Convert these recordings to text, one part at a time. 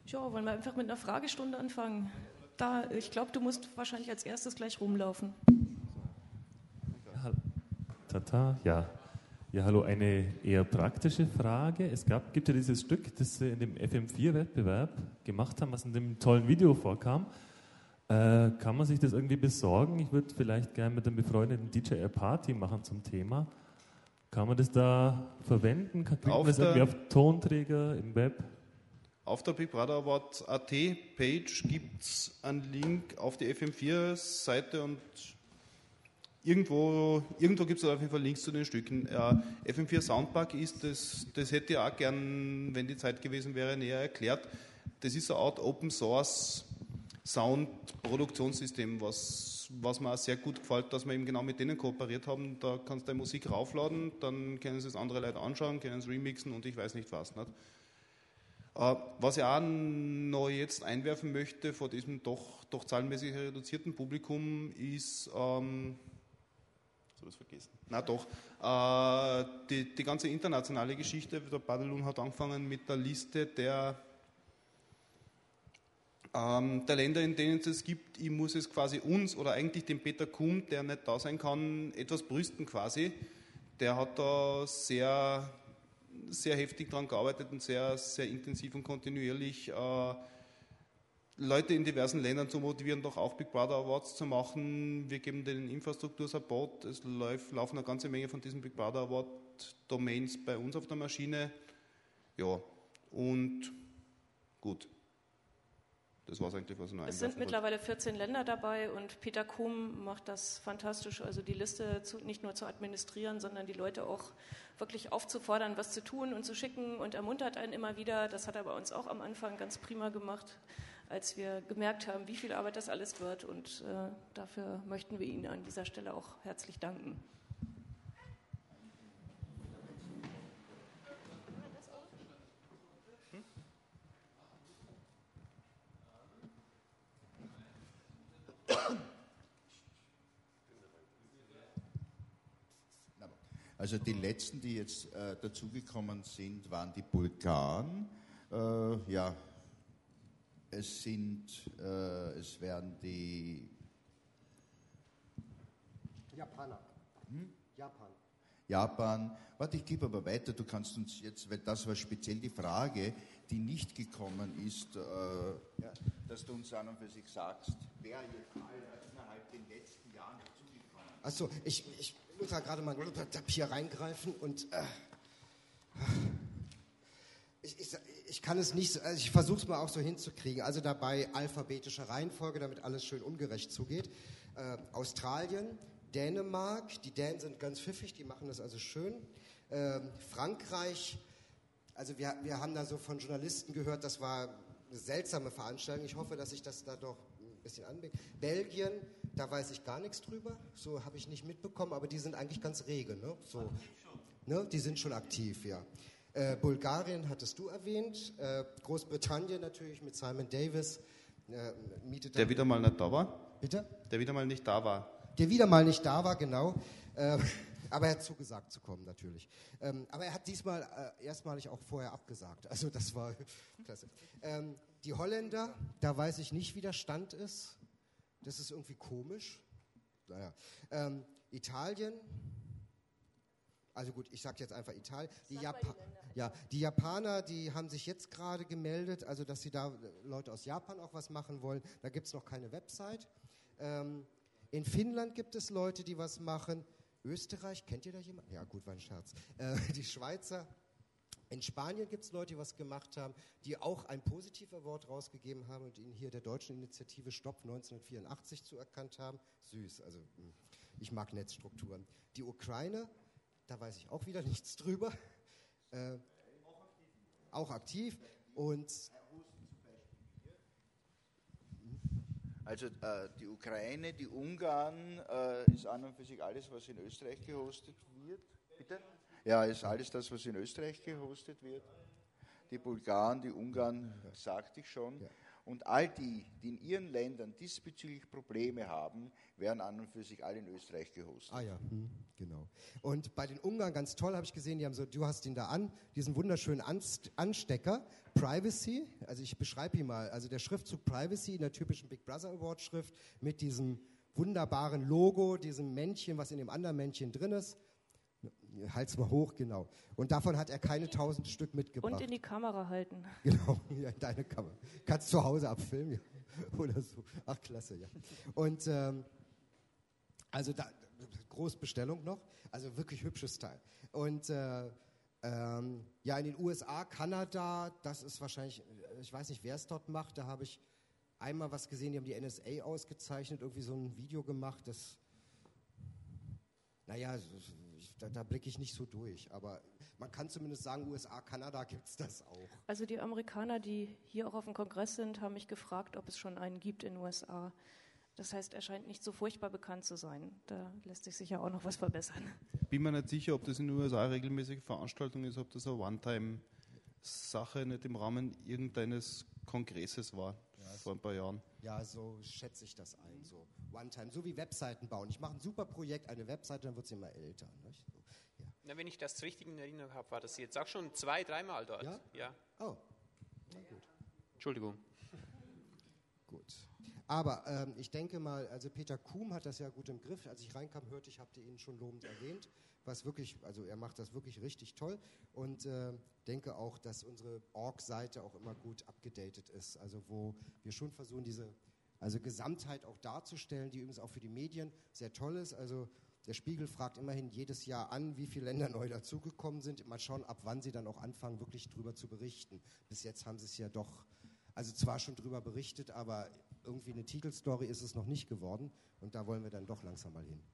Ja, wollen wir einfach mit einer Fragestunde anfangen? Ich glaube, du musst wahrscheinlich als erstes gleich rumlaufen. Tata, ja. Ja, hallo, eine eher praktische Frage. Gibt ja dieses Stück, das Sie in dem FM4-Wettbewerb gemacht haben, was in dem tollen Video vorkam. Kann man sich das irgendwie besorgen? Ich würde vielleicht gerne mit einem befreundeten DJ eine Party machen zum Thema. Kann man das da verwenden? Kriegt man das irgendwie auf Tonträger im Web? Auf der Big Brother Award AT Page gibt es einen Link auf die FM4-Seite und irgendwo gibt es auf jeden Fall Links zu den Stücken. FM4 Soundpack ist das hätte ich auch gern, wenn die Zeit gewesen wäre, näher erklärt. Das ist eine Art Open Source Sound-Produktionssystem, was mir auch sehr gut gefällt, dass wir eben genau mit denen kooperiert haben. Da kannst du deine Musik raufladen, dann können sie es andere Leute anschauen, können es remixen und ich weiß nicht was. Nicht? Was ich auch noch jetzt einwerfen möchte vor diesem doch zahlenmäßig reduzierten Publikum ist, die ganze internationale Geschichte. Der Badelun hat angefangen mit der Liste der Länder, in denen es es gibt. Ich muss es quasi uns oder eigentlich dem Peter Kuhn, der nicht da sein kann, etwas brüsten quasi. Der hat da sehr, sehr heftig daran gearbeitet und sehr, sehr intensiv und kontinuierlich Leute in diversen Ländern zu motivieren, doch auch Big Brother Awards zu machen. Wir geben denen Infrastruktursupport. Es laufen eine ganze Menge von diesen Big Brother Award Domains bei uns auf der Maschine. Ja, und gut. Das war es eigentlich, was ich noch einwerfen wollte. Es sind mittlerweile 14 Länder dabei und Peter Kuhm macht das fantastisch, also die Liste nicht nur zu administrieren, sondern die Leute auch wirklich aufzufordern, was zu tun und zu schicken und ermuntert einen immer wieder. Das hat er bei uns auch am Anfang ganz prima gemacht, als wir gemerkt haben, wie viel Arbeit das alles wird und dafür möchten wir Ihnen an dieser Stelle auch herzlich danken. Also die letzten, die jetzt dazugekommen sind, waren die Bulgaren. Es werden die Japaner. Japan. Warte, ich gebe aber weiter. Du kannst uns jetzt, weil das war speziell die Frage, die nicht gekommen ist, dass du uns an und für sich sagst, wer jetzt innerhalb den letzten Jahren dazugekommen ist. Achso, ich muss da gerade mal ein Papier reingreifen und ich kann es nicht, also ich versuche es mal auch so hinzukriegen. Also dabei alphabetische Reihenfolge, damit alles schön ungerecht zugeht. Australien, Dänemark, die Dänen sind ganz pfiffig, die machen das also schön. Frankreich, also wir haben da so von Journalisten gehört, das war eine seltsame Veranstaltung. Ich hoffe, dass sich das da doch ein bisschen anbringt. Belgien, da weiß ich gar nichts drüber, so habe ich nicht mitbekommen, aber die sind eigentlich ganz rege, ne? So, ne? Die sind schon aktiv, ja. Bulgarien hattest du erwähnt, Großbritannien natürlich mit Simon Davis. Der wieder mal nicht da war? Bitte? Der wieder mal nicht da war. Der wieder mal nicht da war, genau. Aber er hat zugesagt zu kommen, natürlich. Aber er hat diesmal erstmalig auch vorher abgesagt. Also das war klasse. Die Holländer, da weiß ich nicht, wie der Stand ist. Das ist irgendwie komisch. Naja. Italien. Also gut, ich sage jetzt einfach Italien. Die Japaner, die haben sich jetzt gerade gemeldet, also dass sie da Leute aus Japan auch was machen wollen. Da gibt es noch keine Website. In Finnland gibt es Leute, die was machen. Österreich, kennt ihr da jemanden? Ja gut, war ein Scherz. Die Schweizer. In Spanien gibt es Leute, die was gemacht haben, die auch ein Positiv-Award rausgegeben haben und ihn hier der deutschen Initiative Stopp 1984 zuerkannt haben. Süß, also ich mag Netzstrukturen. Die Ukraine, da weiß ich auch wieder nichts drüber. Auch aktiv. Und also die Ukraine, die Ungarn, ist an und für sich alles, was in Österreich gehostet wird. Bitte? Ja, ist alles das, was in Österreich gehostet wird. Die Bulgaren, die Ungarn, sagte ich schon. Ja. Und all die in ihren Ländern diesbezüglich Probleme haben, werden an und für sich alle in Österreich gehostet. Ah ja, genau. Und bei den Ungarn ganz toll, habe ich gesehen, die haben so, du hast ihn da an, diesen wunderschönen Anstecker, Privacy, also ich beschreibe ihn mal, also der Schriftzug Privacy in der typischen Big Brother Award Schrift mit diesem wunderbaren Logo, diesem Männchen, was in dem anderen Männchen drin ist. Halt's mal hoch, genau. Und davon hat er keine 1000 Stück mitgebracht. Und in die Kamera halten. Genau, ja, in deine Kamera. Kannst zu Hause abfilmen, ja. Oder so. Ach, klasse, ja. Und also da, Großbestellung noch, also wirklich hübsches Teil. Und ja, in den USA, Kanada, das ist wahrscheinlich, ich weiß nicht, wer es dort macht, da habe ich einmal was gesehen, die haben die NSA ausgezeichnet, irgendwie so ein Video gemacht, das, naja, da blicke ich nicht so durch, aber man kann zumindest sagen, USA, Kanada gibt es das auch. Also die Amerikaner, die hier auch auf dem Kongress sind, haben mich gefragt, ob es schon einen gibt in den USA. Das heißt, er scheint nicht so furchtbar bekannt zu sein. Da lässt sich sicher auch noch was verbessern. Bin mir nicht sicher, ob das in den USA eine regelmäßige Veranstaltung ist, ob das eine One-Time-Sache nicht im Rahmen irgendeines Kongresses war, vor ein paar Jahren. Ja, so schätze ich das ein, so One-Time, so wie Webseiten bauen. Ich mache ein super Projekt, eine Webseite, dann wird sie immer älter. Nicht? So, ja. Na, wenn ich das richtig in Erinnerung habe, war das jetzt auch schon 2-3 Mal dort. Ja? Oh, na gut. Entschuldigung. Gut. Aber ich denke mal, also Peter Kuhm hat das ja gut im Griff. Als ich reinkam, hörte ich, habt ihr ihn schon lobend erwähnt. Was wirklich, also er macht das wirklich richtig toll und denke auch, dass unsere Org-Seite auch immer gut abgedatet ist. Also wo wir schon versuchen, diese Gesamtheit auch darzustellen, die übrigens auch für die Medien sehr toll ist. Also der Spiegel fragt immerhin jedes Jahr an, wie viele Länder neu dazugekommen sind. Mal schauen, ab wann sie dann auch anfangen, wirklich drüber zu berichten. Bis jetzt haben sie es ja doch, also zwar schon drüber berichtet, aber irgendwie eine Titelstory ist es noch nicht geworden. Und da wollen wir dann doch langsam mal hin.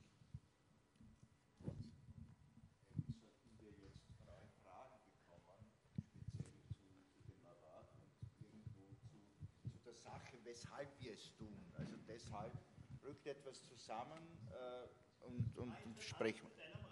Weshalb wir es tun. Also deshalb rückt etwas zusammen und sprechen.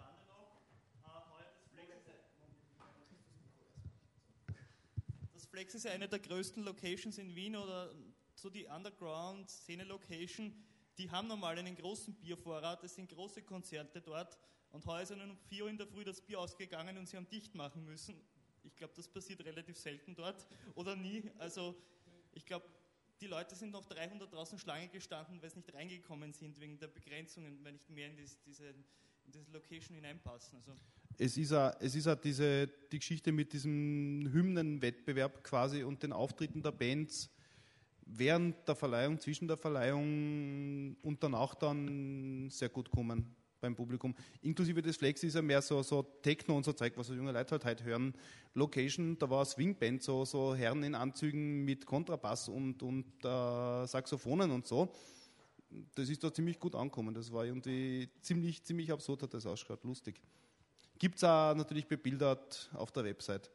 Das Flex ist ja eine der größten Locations in Wien oder so die Underground-Szene-Location. Die haben normal einen großen Biervorrat, es sind große Konzerte dort und heuer ist ihnen um 4 Uhr in der Früh das Bier ausgegangen und sie haben dicht machen müssen. Ich glaube, das passiert relativ selten dort oder nie. Also ich glaube, die Leute sind noch 300 draußen Schlange gestanden, weil sie nicht reingekommen sind wegen der Begrenzungen, weil nicht mehr in diese Location hineinpassen. Also Es ist auch die Geschichte mit diesem Hymnenwettbewerb quasi und den Auftritten der Bands während der Verleihung, zwischen der Verleihung und danach dann sehr gut kommen beim Publikum. Inklusive des Flex ist ja mehr so Techno und so Zeug, was so junge Leute halt heute hören. Location, da war eine Swingband, so Herren in Anzügen mit Kontrabass und Saxophonen und so. Das ist da ziemlich gut angekommen. Das war irgendwie ziemlich absurd, hat das ausgeschaut, lustig. Gibt es auch natürlich bebildert auf der Website.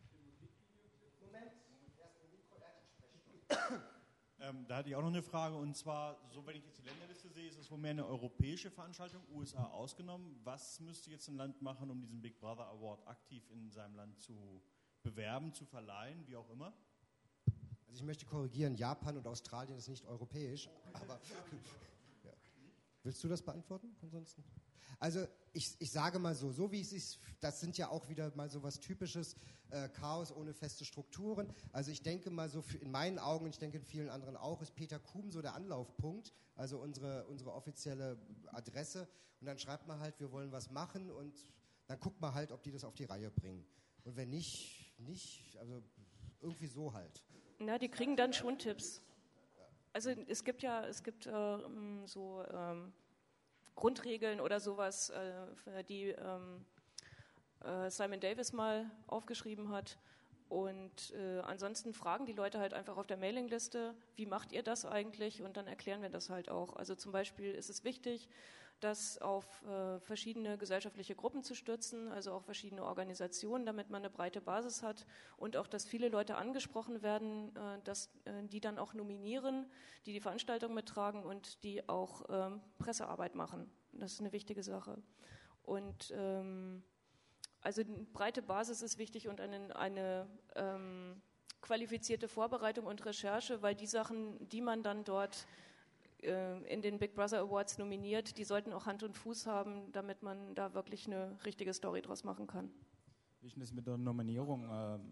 Da hatte ich auch noch eine Frage, und zwar, so wenn ich jetzt die Länderliste sehe, ist es wohl mehr eine europäische Veranstaltung, USA ausgenommen. Was müsste jetzt ein Land machen, um diesen Big Brother Award aktiv in seinem Land zu bewerben, zu verleihen, wie auch immer? Also ich möchte korrigieren, Japan und Australien ist nicht europäisch, aber ja. Willst du das beantworten ansonsten? Also ich sage mal so wie es ist, das sind ja auch wieder mal so was Typisches, Chaos ohne feste Strukturen. Also ich denke mal so, in meinen Augen, und ich denke in vielen anderen auch, ist Peter Kuhm so der Anlaufpunkt, also unsere offizielle Adresse. Und dann schreibt man halt, wir wollen was machen und dann guckt man halt, ob die das auf die Reihe bringen. Und wenn nicht, also irgendwie so halt. Na, die kriegen dann schon Tipps. Also es gibt so Grundregeln oder sowas, die Simon Davis mal aufgeschrieben hat. Und ansonsten fragen die Leute halt einfach auf der Mailingliste, wie macht ihr das eigentlich? Und dann erklären wir das halt auch. Also zum Beispiel ist es wichtig, das auf verschiedene gesellschaftliche Gruppen zu stützen, also auch verschiedene Organisationen, damit man eine breite Basis hat und auch, dass viele Leute angesprochen werden, dass die dann auch nominieren, die Veranstaltung mittragen und die auch Pressearbeit machen. Das ist eine wichtige Sache. Und also eine breite Basis ist wichtig und eine qualifizierte Vorbereitung und Recherche, weil die Sachen, die man dann dort in den Big Brother Awards nominiert, die sollten auch Hand und Fuß haben, damit man da wirklich eine richtige Story draus machen kann. Wie ist das mit der Nominierung?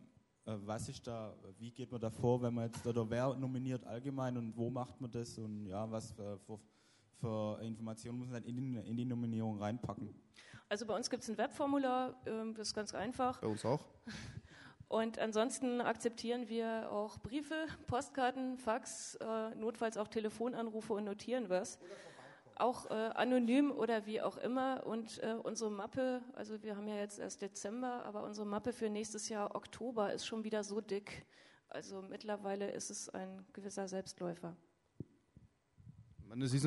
Wie geht man da vor, wenn man jetzt, oder wer nominiert allgemein und wo macht man das und ja, was für Informationen muss man dann in die Nominierung reinpacken? Also bei uns gibt es ein Webformular, das ist ganz einfach. Bei uns auch. Und ansonsten akzeptieren wir auch Briefe, Postkarten, Fax, notfalls auch Telefonanrufe und notieren was. Auch anonym oder wie auch immer. Und unsere Mappe, also wir haben ja jetzt erst Dezember, aber unsere Mappe für nächstes Jahr Oktober ist schon wieder so dick. Also mittlerweile ist es ein gewisser Selbstläufer. Ich meine, es ist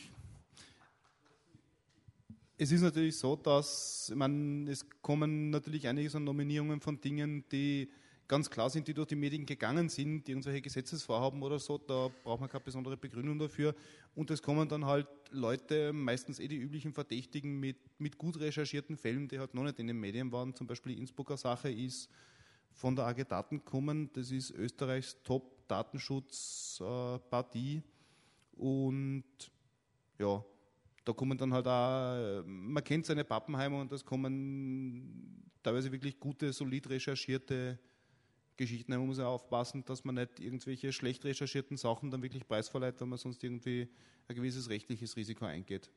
natürlich so, dass, es kommen natürlich einige so Nominierungen von Dingen, die ganz klar sind, die durch die Medien gegangen sind, die irgendwelche Gesetzesvorhaben oder so, da braucht man keine besondere Begründung dafür. Und es kommen dann halt Leute, meistens die üblichen Verdächtigen mit gut recherchierten Fällen, die halt noch nicht in den Medien waren. Zum Beispiel die Innsbrucker Sache ist von der AG Daten gekommen, das ist Österreichs Top-Datenschutzpartie und ja, da kommen dann halt auch, man kennt seine Pappenheimer und das kommen teilweise wirklich gute, solid recherchierte Geschichten. Man muss ja aufpassen, dass man nicht irgendwelche schlecht recherchierten Sachen dann wirklich preisverleiht, weil man sonst irgendwie ein gewisses rechtliches Risiko eingeht.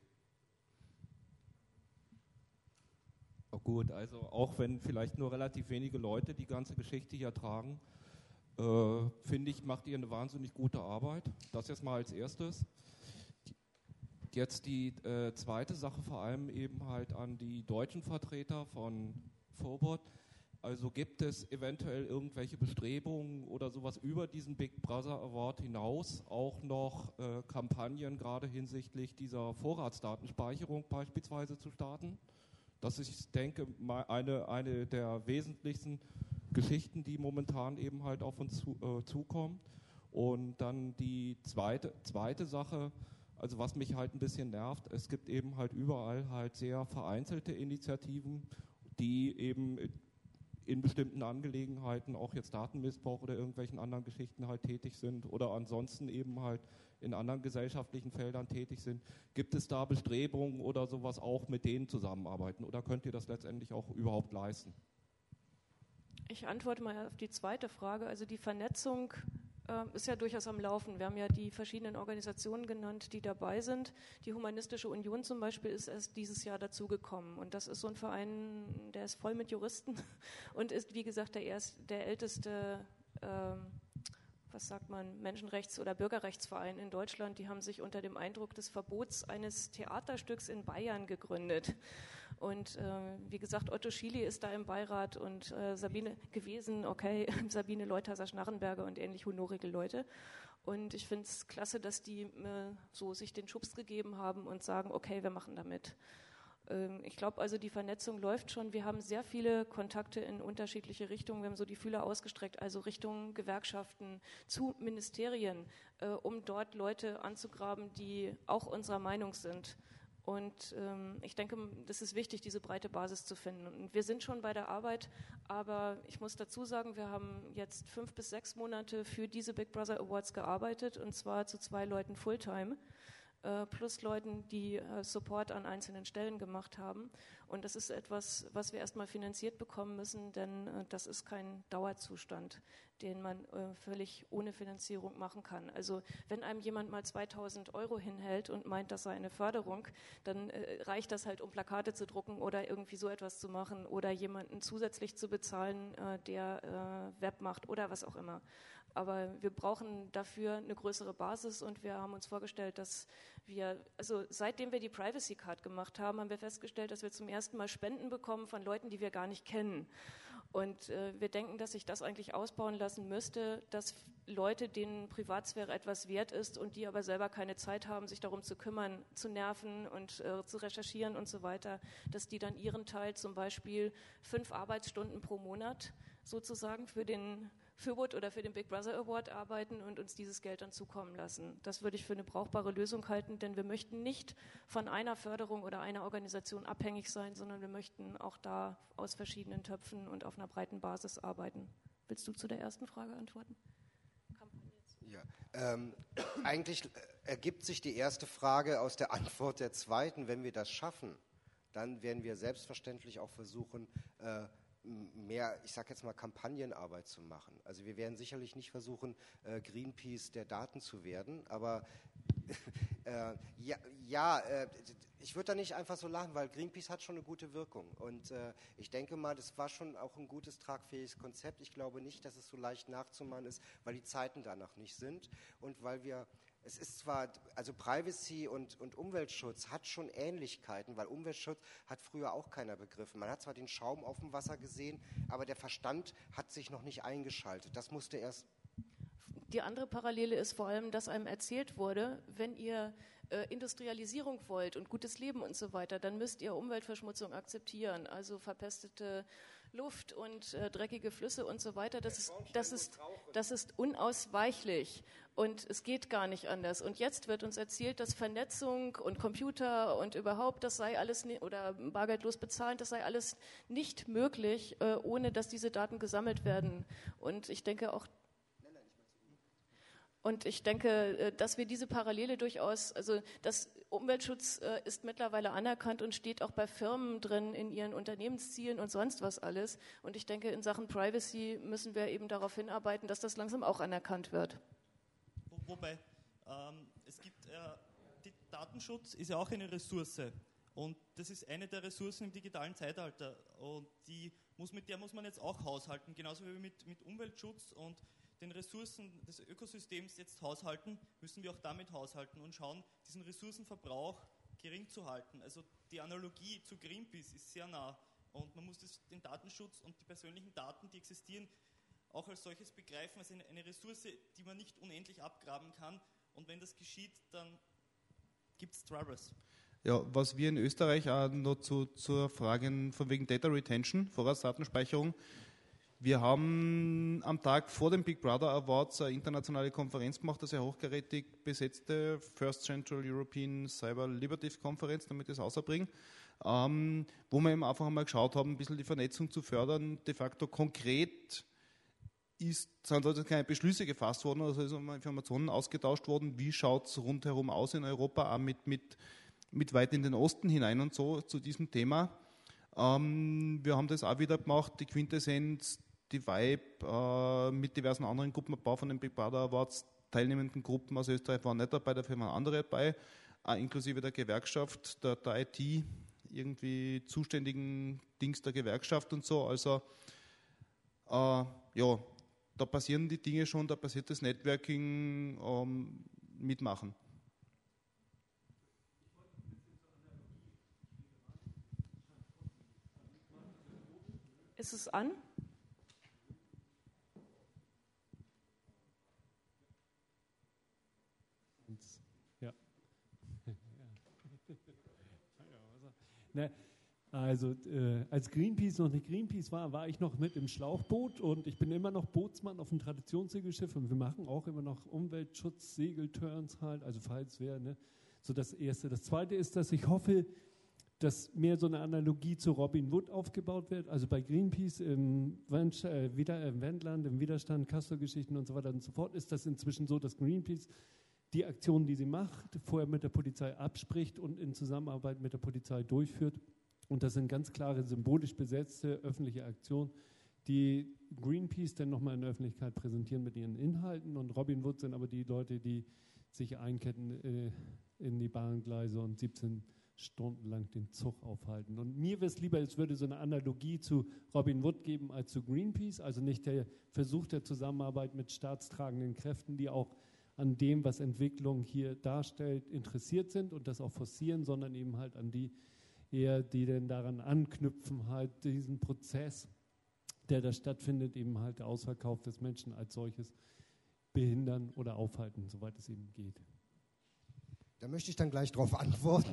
Oh gut, also auch wenn vielleicht nur relativ wenige Leute die ganze Geschichte hier tragen, finde ich, macht ihr eine wahnsinnig gute Arbeit. Das jetzt mal als erstes. Jetzt die zweite Sache vor allem eben halt an die deutschen Vertreter von Forward. Also gibt es eventuell irgendwelche Bestrebungen oder sowas über diesen Big Brother Award hinaus, auch noch Kampagnen gerade hinsichtlich dieser Vorratsdatenspeicherung beispielsweise zu starten? Das ist, ich denke, eine der wesentlichsten Geschichten, die momentan eben halt auf uns zukommen. Und dann die zweite Sache, also was mich halt ein bisschen nervt, es gibt eben halt überall halt sehr vereinzelte Initiativen, die eben in bestimmten Angelegenheiten, auch jetzt Datenmissbrauch oder irgendwelchen anderen Geschichten halt tätig sind oder ansonsten eben halt in anderen gesellschaftlichen Feldern tätig sind. Gibt es da Bestrebungen oder sowas auch mit denen zusammenarbeiten oder könnt ihr das letztendlich auch überhaupt leisten? Ich antworte mal auf die zweite Frage. Also die Vernetzung ist ja durchaus am Laufen. Wir haben ja die verschiedenen Organisationen genannt, die dabei sind. Die Humanistische Union zum Beispiel ist erst dieses Jahr dazugekommen. Und das ist so ein Verein, der ist voll mit Juristen und ist, wie gesagt, der älteste, Menschenrechts- oder Bürgerrechtsverein in Deutschland. Die haben sich unter dem Eindruck des Verbots eines Theaterstücks in Bayern gegründet. Und wie gesagt, Otto Schily ist da im Beirat und Sabine Leutheiser-Schnarrenberger und ähnlich honorige Leute. Und ich finde es klasse, dass die so sich den Schubs gegeben haben und sagen, okay, wir machen damit. Ich glaube also, die Vernetzung läuft schon. Wir haben sehr viele Kontakte in unterschiedliche Richtungen. Wir haben so die Fühler ausgestreckt, also Richtung Gewerkschaften, zu Ministerien, um dort Leute anzugraben, die auch unserer Meinung sind. Und ich denke, das ist wichtig, diese breite Basis zu finden. Und wir sind schon bei der Arbeit, aber ich muss dazu sagen, wir haben jetzt 5 bis 6 Monate für diese Big Brother Awards gearbeitet, und zwar zu 2 Leuten Fulltime. Plus Leuten, die Support an einzelnen Stellen gemacht haben. Und das ist etwas, was wir erstmal finanziert bekommen müssen, denn das ist kein Dauerzustand, den man völlig ohne Finanzierung machen kann. Also wenn einem jemand mal 2.000 € hinhält und meint, das sei eine Förderung, dann reicht das halt, um Plakate zu drucken oder irgendwie so etwas zu machen oder jemanden zusätzlich zu bezahlen, der Web macht oder was auch immer. Aber wir brauchen dafür eine größere Basis und wir haben uns vorgestellt, dass also seitdem wir die Privacy Card gemacht haben, haben wir festgestellt, dass wir zum ersten Mal Spenden bekommen von Leuten, die wir gar nicht kennen. Und wir denken, dass sich das eigentlich ausbauen lassen müsste, dass Leute, denen Privatsphäre etwas wert ist und die aber selber keine Zeit haben, sich darum zu kümmern, zu nerven und zu recherchieren und so weiter, dass die dann ihren Teil, zum Beispiel 5 Arbeitsstunden pro Monat sozusagen für den Forward oder für den Big Brother Award arbeiten und uns dieses Geld dann zukommen lassen. Das würde ich für eine brauchbare Lösung halten, denn wir möchten nicht von einer Förderung oder einer Organisation abhängig sein, sondern wir möchten auch da aus verschiedenen Töpfen und auf einer breiten Basis arbeiten. Willst du zu der ersten Frage antworten? Ja, eigentlich ergibt sich die erste Frage aus der Antwort der zweiten. Wenn wir das schaffen, dann werden wir selbstverständlich auch versuchen, mehr, ich sage jetzt mal, Kampagnenarbeit zu machen. Also wir werden sicherlich nicht versuchen, Greenpeace der Daten zu werden, aber ich würde da nicht einfach so lachen, weil Greenpeace hat schon eine gute Wirkung und ich denke mal, das war schon auch ein gutes, tragfähiges Konzept. Ich glaube nicht, dass es so leicht nachzumachen ist, weil die Zeiten danach nicht sind und weil es ist zwar, also Privacy und Umweltschutz hat schon Ähnlichkeiten, weil Umweltschutz hat früher auch keiner begriffen. Man hat zwar den Schaum auf dem Wasser gesehen, aber der Verstand hat sich noch nicht eingeschaltet. Das musste erst... Die andere Parallele ist vor allem, dass einem erzählt wurde, wenn ihr Industrialisierung wollt und gutes Leben und so weiter, dann müsst ihr Umweltverschmutzung akzeptieren, also verpestete Luft und dreckige Flüsse und so weiter. Das ist unausweichlich und es geht gar nicht anders. Und jetzt wird uns erzählt, dass Vernetzung und Computer und überhaupt, das sei alles, oder bargeldlos bezahlen, das sei alles nicht möglich, ohne dass diese Daten gesammelt werden. Und ich denke auch, dass wir diese Parallele durchaus, also das Umweltschutz ist mittlerweile anerkannt und steht auch bei Firmen drin in ihren Unternehmenszielen und sonst was alles. Und ich denke, in Sachen Privacy müssen wir eben darauf hinarbeiten, dass das langsam auch anerkannt wird. Wobei, Datenschutz ist ja auch eine Ressource. Und das ist eine der Ressourcen im digitalen Zeitalter. Und mit der muss man jetzt auch haushalten, genauso wie mit Umweltschutz und den Ressourcen des Ökosystems jetzt haushalten, müssen wir auch damit haushalten und schauen, diesen Ressourcenverbrauch gering zu halten. Also die Analogie zu Greenpeace ist sehr nah und man muss den Datenschutz und die persönlichen Daten, die existieren, auch als solches begreifen, als eine Ressource, die man nicht unendlich abgraben kann, und wenn das geschieht, dann gibt es Troubles. Ja, was wir in Österreich auch noch zur Frage von wegen Data Retention, Vorratsdatenspeicherung. Wir haben am Tag vor dem Big Brother Awards eine internationale Konferenz gemacht, eine sehr hochkarätig besetzte First Central European Cyber Liberties Konferenz, damit ich es rausbringe, wo wir eben einfach einmal geschaut haben, ein bisschen die Vernetzung zu fördern. De facto konkret sind also keine Beschlüsse gefasst worden, also ist Informationen ausgetauscht worden, wie schaut es rundherum aus in Europa, auch mit weit in den Osten hinein und so zu diesem Thema. Wir haben das auch wieder gemacht, die Quintessenz, die Vibe, mit diversen anderen Gruppen, ein paar von den Big Brother Awards teilnehmenden Gruppen aus Österreich waren nicht dabei, dafür waren andere dabei, inklusive der Gewerkschaft, der IT, irgendwie zuständigen Dings der Gewerkschaft und so. Also da passieren die Dinge schon, da passiert das Networking, mitmachen. Ist es an? Ja. Also als Greenpeace noch nicht Greenpeace war ich noch mit im Schlauchboot und ich bin immer noch Bootsmann auf dem Traditionssegelschiff und wir machen auch immer noch Umweltschutz, Segelturns halt, also falls wer, ne? So das Erste. Das Zweite ist, dass ich hoffe, dass mehr so eine Analogie zu Robin Hood aufgebaut wird, also bei Greenpeace im Wendland, im Widerstand, Castor-Geschichten und so weiter und so fort, ist das inzwischen so, dass Greenpeace die Aktionen, die sie macht, vorher mit der Polizei abspricht und in Zusammenarbeit mit der Polizei durchführt. Und das sind ganz klare, symbolisch besetzte öffentliche Aktionen, die Greenpeace dann nochmal in der Öffentlichkeit präsentieren mit ihren Inhalten. Und Robin Hood sind aber die Leute, die sich einketten in die Bahngleise und 17 Stunden lang den Zug aufhalten. Und mir wäre es lieber, es würde so eine Analogie zu Robin Hood geben als zu Greenpeace, also nicht der Versuch der Zusammenarbeit mit staatstragenden Kräften, die auch an dem, was Entwicklung hier darstellt, interessiert sind und das auch forcieren, sondern eben halt an die eher, die denn daran anknüpfen, halt diesen Prozess, der da stattfindet, eben halt der Ausverkauf des Menschen als solches behindern oder aufhalten, soweit es eben geht. Da möchte ich dann gleich darauf antworten.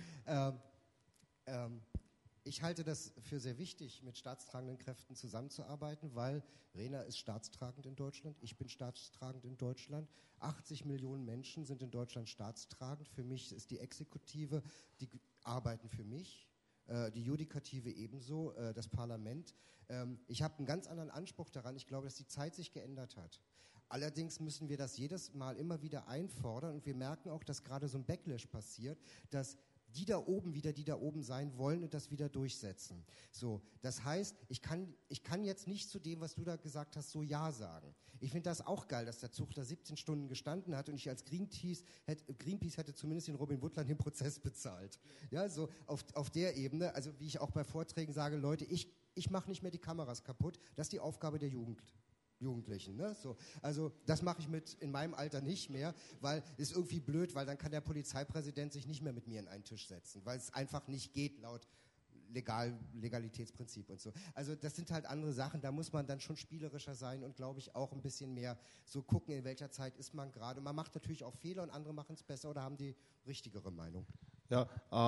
Ich halte das für sehr wichtig, mit staatstragenden Kräften zusammenzuarbeiten, weil Rena ist staatstragend in Deutschland, ich bin staatstragend in Deutschland, 80 Millionen Menschen sind in Deutschland staatstragend. Für mich ist die Exekutive, die arbeiten für mich. die Judikative ebenso, das Parlament. Ich habe einen ganz anderen Anspruch daran. Ich glaube, dass die Zeit sich geändert hat. Allerdings müssen wir das jedes Mal immer wieder einfordern und wir merken auch, dass gerade so ein Backlash passiert, dass die da oben wieder die da oben sein wollen und das wieder durchsetzen. So, das heißt, ich kann jetzt nicht zu dem, was du da gesagt hast, so Ja sagen. Ich finde das auch geil, dass der Zug da 17 Stunden gestanden hat und ich als Greenpeace hätte zumindest den Robin Woodland den Prozess bezahlt. Ja, so auf der Ebene, also wie ich auch bei Vorträgen sage, Leute, ich mache nicht mehr die Kameras kaputt, das ist die Aufgabe der Jugendlichen. Ne? So, also das mache ich in meinem Alter nicht mehr, weil es irgendwie blöd, weil dann kann der Polizeipräsident sich nicht mehr mit mir in einen Tisch setzen, weil es einfach nicht geht laut Legalitätsprinzip und so. Also das sind halt andere Sachen, da muss man dann schon spielerischer sein und glaube ich auch ein bisschen mehr so gucken, in welcher Zeit ist man gerade. Man macht natürlich auch Fehler und andere machen es besser oder haben die richtigere Meinung. Ja,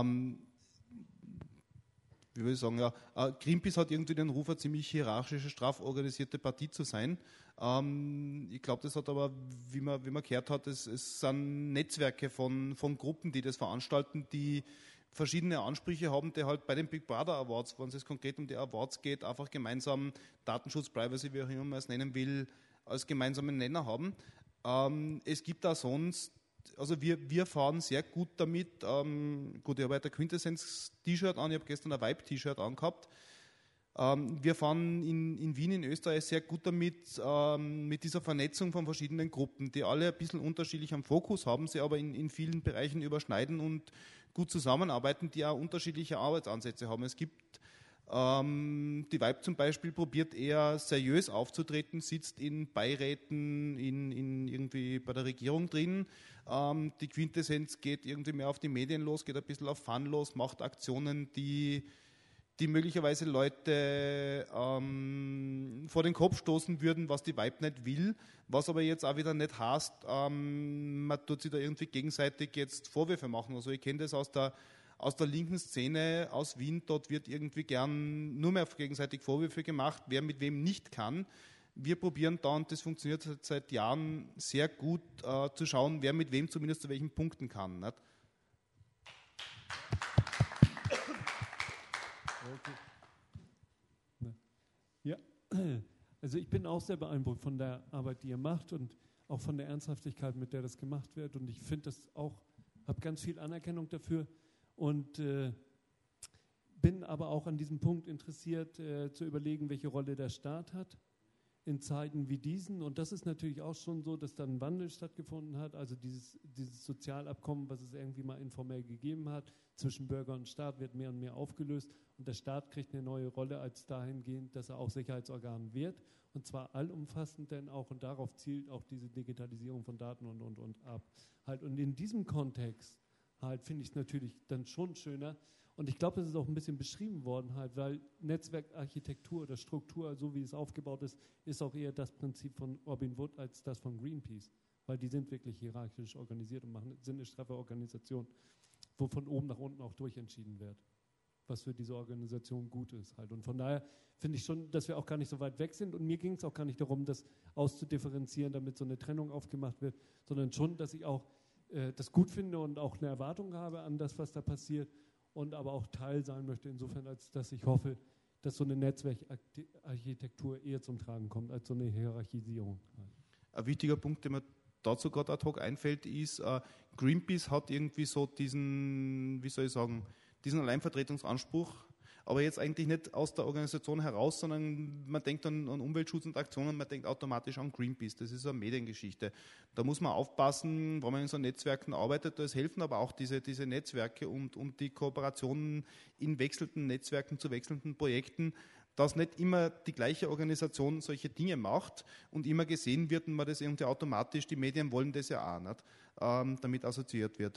wie würde ich sagen, ja, Greenpeace hat irgendwie den Ruf, eine ziemlich hierarchische, straff organisierte Partie zu sein. Ich glaube, das hat aber, wie man gehört hat, es sind Netzwerke von Gruppen, die das veranstalten, die verschiedene Ansprüche haben, die halt bei den Big Brother Awards, wenn es konkret um die Awards geht, einfach gemeinsam Datenschutz, Privacy, wie auch immer man es nennen will, als gemeinsamen Nenner haben. Es gibt da sonst, also wir fahren sehr gut damit. Gut, ich habe heute ein Quintessenz-T-Shirt an, ich habe gestern ein Vibe-T-Shirt angehabt. Wir fahren in Wien, in Österreich sehr gut damit, mit dieser Vernetzung von verschiedenen Gruppen, die alle ein bisschen unterschiedlich am Fokus haben, sie aber in vielen Bereichen überschneiden und gut zusammenarbeiten, die auch unterschiedliche Arbeitsansätze haben. Es gibt die Vibe zum Beispiel probiert eher seriös aufzutreten, sitzt in Beiräten, in irgendwie bei der Regierung drin. Die Quintessenz geht irgendwie mehr auf die Medien los, geht ein bisschen auf Fun los, macht Aktionen, die möglicherweise Leute vor den Kopf stoßen würden, was die Vibe nicht will, was aber jetzt auch wieder nicht heißt, man tut sich da irgendwie gegenseitig jetzt Vorwürfe machen. Also ich kenne das aus der linken Szene aus Wien, dort wird irgendwie gern nur mehr gegenseitig Vorwürfe gemacht, wer mit wem nicht kann. Wir probieren da, und das funktioniert seit Jahren sehr gut, zu schauen, wer mit wem zumindest zu welchen Punkten kann. Nicht? Okay. Ja, also ich bin auch sehr beeindruckt von der Arbeit, die ihr macht und auch von der Ernsthaftigkeit, mit der das gemacht wird. Und ich finde das auch, habe ganz viel Anerkennung dafür. Und bin aber auch an diesem Punkt interessiert, zu überlegen, welche Rolle der Staat hat in Zeiten wie diesen. Und das ist natürlich auch schon so, dass dann ein Wandel stattgefunden hat. Also dieses Sozialabkommen, was es irgendwie mal informell gegeben hat, zwischen Bürger und Staat, wird mehr und mehr aufgelöst. Und der Staat kriegt eine neue Rolle als dahingehend, dass er auch Sicherheitsorgan wird. Und zwar allumfassend denn auch, und darauf zielt auch diese Digitalisierung von Daten und ab. Halt. Und in diesem Kontext halt finde ich es natürlich dann schon schöner. Und ich glaube, das ist auch ein bisschen beschrieben worden, halt, weil Netzwerkarchitektur oder Struktur, so wie es aufgebaut ist, ist auch eher das Prinzip von Robin Wood als das von Greenpeace. Weil die sind wirklich hierarchisch organisiert und sind eine straffe Organisation, wo von oben nach unten auch durchentschieden wird, was für diese Organisation gut ist. Halt. Und von daher finde ich schon, dass wir auch gar nicht so weit weg sind. Und mir ging es auch gar nicht darum, das auszudifferenzieren, damit so eine Trennung aufgemacht wird, sondern schon, dass ich auch das gut finde und auch eine Erwartung habe an das, was da passiert und aber auch Teil sein möchte, insofern, als dass ich hoffe, dass so eine Netzwerkarchitektur eher zum Tragen kommt, als so eine Hierarchisierung. Ein wichtiger Punkt, der mir dazu gerade ad hoc einfällt, ist, Greenpeace hat irgendwie so diesen, wie soll ich sagen, diesen Alleinvertretungsanspruch, aber jetzt eigentlich nicht aus der Organisation heraus, sondern man denkt an Umweltschutz und Aktionen, man denkt automatisch an Greenpeace. Das ist eine Mediengeschichte. Da muss man aufpassen, wenn man in so Netzwerken arbeitet, da helfen aber auch diese Netzwerke und die Kooperationen in wechselnden Netzwerken zu wechselnden Projekten, dass nicht immer die gleiche Organisation solche Dinge macht und immer gesehen wird und man das irgendwie automatisch, die Medien wollen das ja auch nicht, damit assoziiert wird.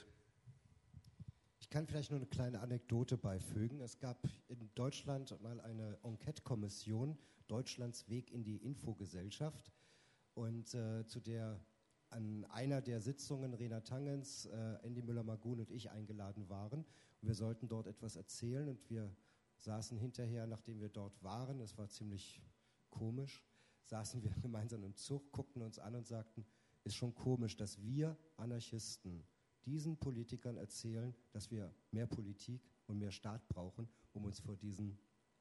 Ich kann vielleicht nur eine kleine Anekdote beifügen. Es gab in Deutschland mal eine Enquete-Kommission, Deutschlands Weg in die Infogesellschaft. Und zu der an einer der Sitzungen Rena Tangens, Andy Müller-Magun und ich eingeladen waren. Und wir sollten dort etwas erzählen und wir saßen hinterher, nachdem wir dort waren, es war ziemlich komisch, saßen wir gemeinsam im Zug, guckten uns an und sagten, ist schon komisch, dass wir Anarchisten diesen Politikern erzählen, dass wir mehr Politik und mehr Staat brauchen, um uns vor diesen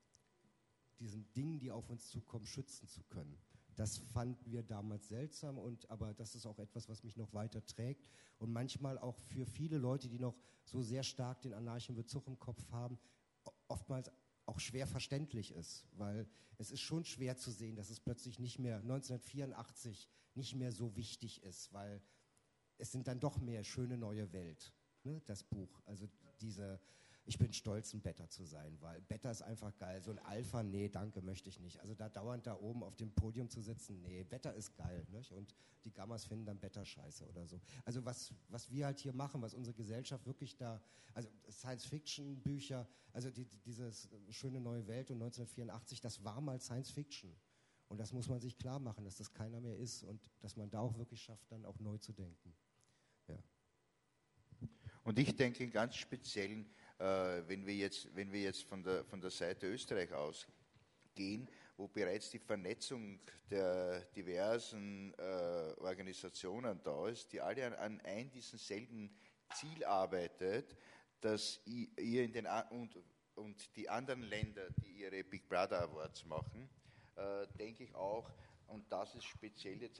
Dingen, die auf uns zukommen, schützen zu können. Das fanden wir damals seltsam, aber das ist auch etwas, was mich noch weiter trägt und manchmal auch für viele Leute, die noch so sehr stark den anarchischen Bezug im Kopf haben, oftmals auch schwer verständlich ist, weil es ist schon schwer zu sehen, dass es plötzlich nicht mehr 1984 nicht mehr so wichtig ist, weil es sind dann doch mehr schöne neue Welt, ne, das Buch. Also ich bin stolz, ein Beta zu sein, weil Beta ist einfach geil. So ein Alpha, nee, danke, möchte ich nicht. Also da dauernd da oben auf dem Podium zu sitzen, nee, Beta ist geil. Nicht? Und die Gammas finden dann Beta scheiße oder so. Also was wir halt hier machen, was unsere Gesellschaft wirklich also Science-Fiction-Bücher, also dieses schöne neue Welt und 1984, das war mal Science-Fiction. Und das muss man sich klar machen, dass das keiner mehr ist und dass man da auch wirklich schafft, dann auch neu zu denken. Ja. Und ich denke im ganz Speziellen, wenn wir jetzt von der Seite Österreich ausgehen, wo bereits die Vernetzung der diversen Organisationen da ist, die alle an diesem selben Ziel arbeitet, dass ihr und die anderen Länder, die ihre Big Brother Awards machen, denke ich auch, und das ist speziell jetzt